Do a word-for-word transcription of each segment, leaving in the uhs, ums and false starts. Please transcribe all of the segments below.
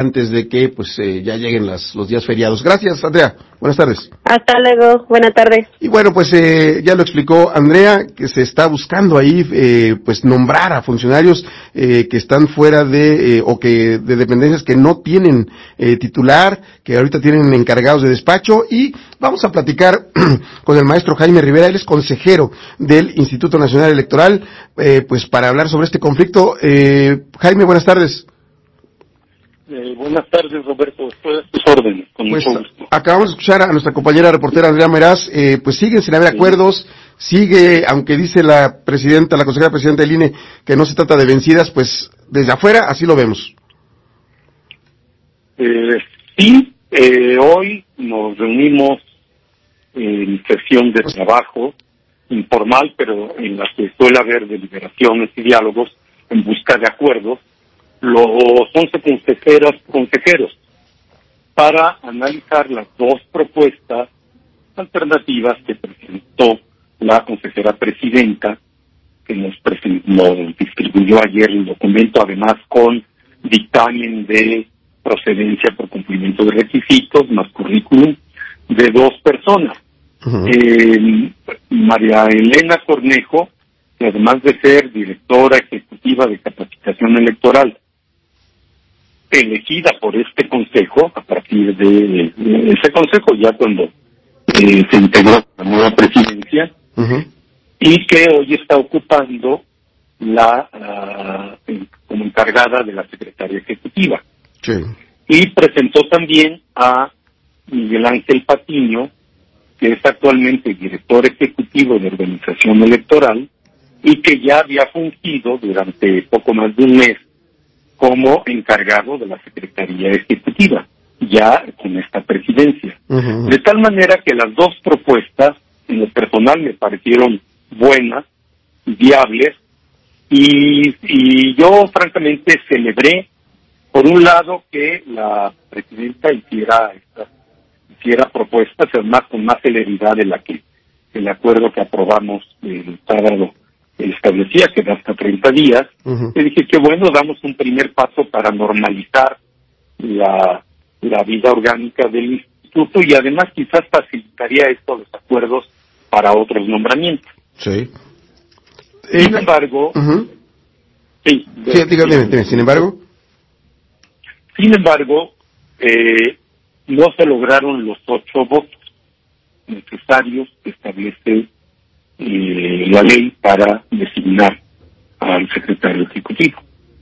antes de que pues eh, ya lleguen las, los días feriados. Gracias, Andrea. Buenas tardes. Hasta luego. Buena tarde. Y bueno, pues eh, ya lo explicó Andrea, que se está buscando ahí eh, pues nombrar a funcionarios eh, que están fuera de eh, o que de dependencias que no tienen eh, titular, que ahorita tienen encargados de despacho, y vamos a platicar con el maestro Jaime Rivera. Él es consejero del Instituto Nacional Electoral, eh, pues para hablar sobre este conflicto. Eh, Jaime, buenas tardes. Eh, buenas tardes, Roberto. Estoy a tus órdenes, con Pues mucho gusto. acabamos de escuchar a nuestra compañera reportera Andrea Meraz, eh, pues siguen sin haber Sí. acuerdos, sigue, aunque dice la presidenta, la consejera presidenta del I N E, que no se trata de vencidas, pues desde afuera así lo vemos. Eh, sí, eh, hoy nos reunimos en sesión de trabajo informal, pero en la que suele haber deliberaciones y diálogos en busca de acuerdos, los once consejeras, consejeros, para analizar las dos propuestas alternativas que presentó la consejera presidenta, que nos, present, nos distribuyó ayer el documento, además con dictamen de procedencia por cumplimiento de requisitos, más currículum, de dos personas. Uh-huh. Eh, María Elena Cornejo, que además de ser directora ejecutiva de capacitación electoral, elegida por este consejo, a partir de, de ese consejo, ya cuando eh, se integró la nueva presidencia, uh-huh. y que hoy está ocupando la uh, como encargada de la secretaria ejecutiva. Sí. Y presentó también a Miguel Ángel Patiño, que es actualmente director ejecutivo de organización electoral y que ya había fungido durante poco más de un mes como encargado de la Secretaría Ejecutiva, ya con esta presidencia. Uh-huh. De tal manera que las dos propuestas, en lo personal, me parecieron buenas, viables, y, y yo francamente celebré, por un lado, que la presidenta hiciera estas hiciera propuestas, además con más celeridad de la que el acuerdo que aprobamos el sábado establecía, que da hasta treinta días. Uh-huh. Y dije que bueno, damos un primer paso para normalizar la, la vida orgánica del instituto, y además quizás facilitaría esto los acuerdos para otros nombramientos. Sí. Sin eh, embargo, uh-huh. sí, de, sí dígame, dígame, dígame. Sin embargo, sin embargo, eh, no se lograron los ocho votos necesarios que establece eh, la ley para designar al secretario ejecutivo.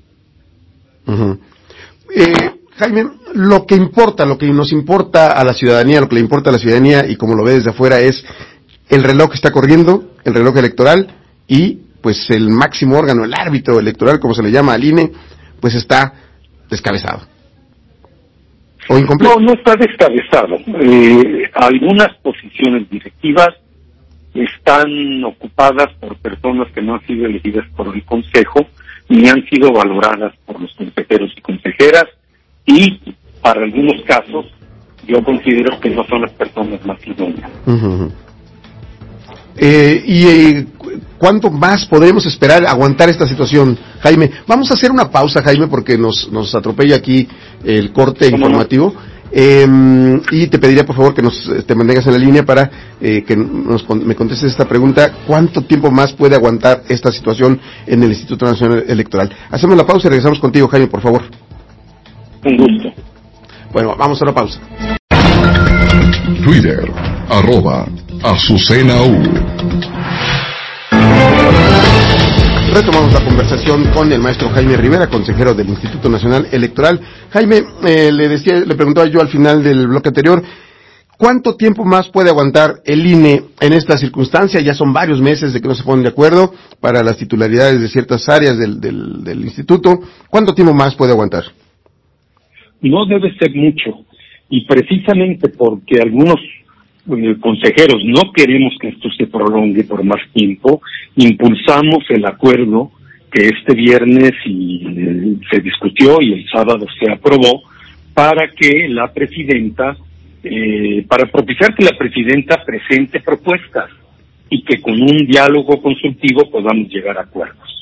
Uh-huh. Eh, Jaime, lo que importa, lo que nos importa a la ciudadanía, lo que le importa a la ciudadanía, y como lo ve desde afuera, es el reloj que está corriendo, el reloj electoral, y pues el máximo órgano, el árbitro electoral, como se le llama al I N E, pues está descabezado. ¿O incompleto? No, no está descabezado. Eh, algunas posiciones directivas están ocupadas por personas que no han sido elegidas por el Consejo, ni han sido valoradas por los consejeros y consejeras, y para algunos casos yo considero que no son las personas más idóneas. Uh-huh. Eh, ¿Y eh, cuánto más podremos esperar aguantar esta situación, Jaime? Vamos a hacer una pausa, Jaime, porque nos, nos atropella aquí el corte informativo. No? Eh, y te pediría, por favor, que nos te mantengas en la línea para eh, que nos, me contestes esta pregunta. ¿Cuánto tiempo más puede aguantar esta situación en el Instituto Nacional Electoral? Hacemos la pausa y regresamos contigo, Jaime, por favor. Un gusto. Bueno, vamos a la pausa. Twitter, arroba Azucena U. Retomamos la conversación con el maestro Jaime Rivera, consejero del Instituto Nacional Electoral. Jaime, eh, le decía, le preguntaba yo al final del bloque anterior, ¿cuánto tiempo más puede aguantar el I N E en esta circunstancia? Ya son varios meses de que no se ponen de acuerdo para las titularidades de ciertas áreas del, del, del instituto. ¿Cuánto tiempo más puede aguantar? No debe ser mucho, y precisamente porque algunos eh, consejeros no queremos que esto se prolongue por más tiempo, impulsamos el acuerdo que este viernes y, eh, se discutió y el sábado se aprobó para que la presidenta, eh, para propiciar que la presidenta presente propuestas y que con un diálogo consultivo podamos llegar a acuerdos.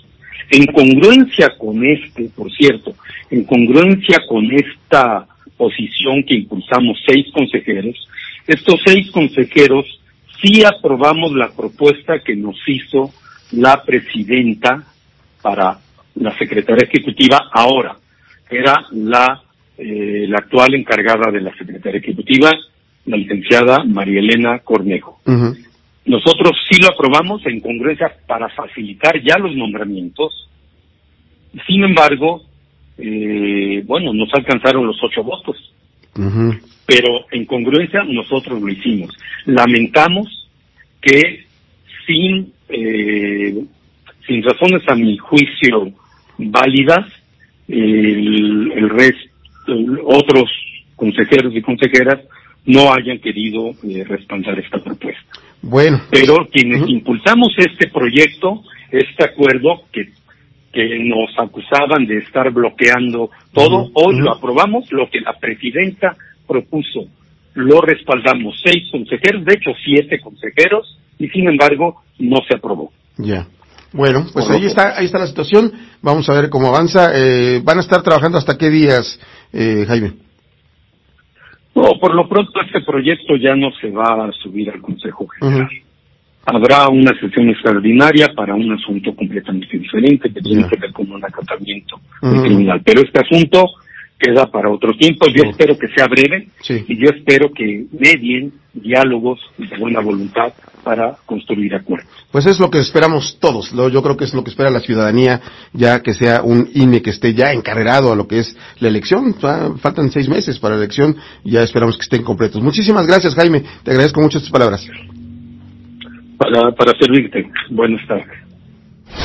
En congruencia con este, por cierto, en congruencia con esta posición que impulsamos seis consejeros, estos seis consejeros sí aprobamos la propuesta que nos hizo la presidenta para la secretaria ejecutiva ahora, que era la, eh, la actual encargada de la secretaria ejecutiva, la licenciada María Elena Cornejo. Uh-huh. Nosotros sí lo aprobamos en congruencia para facilitar ya los nombramientos. Sin embargo, eh, bueno, nos alcanzaron los ocho votos. Uh-huh. Pero en congruencia nosotros lo hicimos. Lamentamos que sin eh, sin razones a mi juicio válidas, el, el resto, otros consejeros y consejeras no hayan querido eh, respaldar esta propuesta. Bueno. Pero quienes uh-huh. impulsamos este proyecto, este acuerdo que que nos acusaban de estar bloqueando todo, uh-huh. hoy uh-huh. lo aprobamos, lo que la presidenta propuso, lo respaldamos seis consejeros, de hecho siete consejeros, y sin embargo no se aprobó. Ya. Bueno, pues ahí está, ahí está la situación. Vamos a ver cómo avanza. Eh, ¿Van a estar trabajando hasta qué días, eh, Jaime? No, por lo pronto este proyecto ya no se va a subir al Consejo General. Uh-huh. Habrá una sesión extraordinaria para un asunto completamente diferente que tiene yeah. que ver con un acatamiento uh-huh. del tribunal. Pero este asunto queda para otro tiempo. Yo uh-huh. espero que sea breve sí. y yo espero que medien diálogos de buena voluntad para construir acuerdos. Pues es lo que esperamos todos. Yo creo que es lo que espera la ciudadanía, ya que sea un I N E que esté ya encarregado a lo que es la elección. Faltan seis meses para la elección y ya esperamos que estén completos. Muchísimas gracias, Jaime. Te agradezco mucho estas palabras. Para, para servirte. Buenas tardes.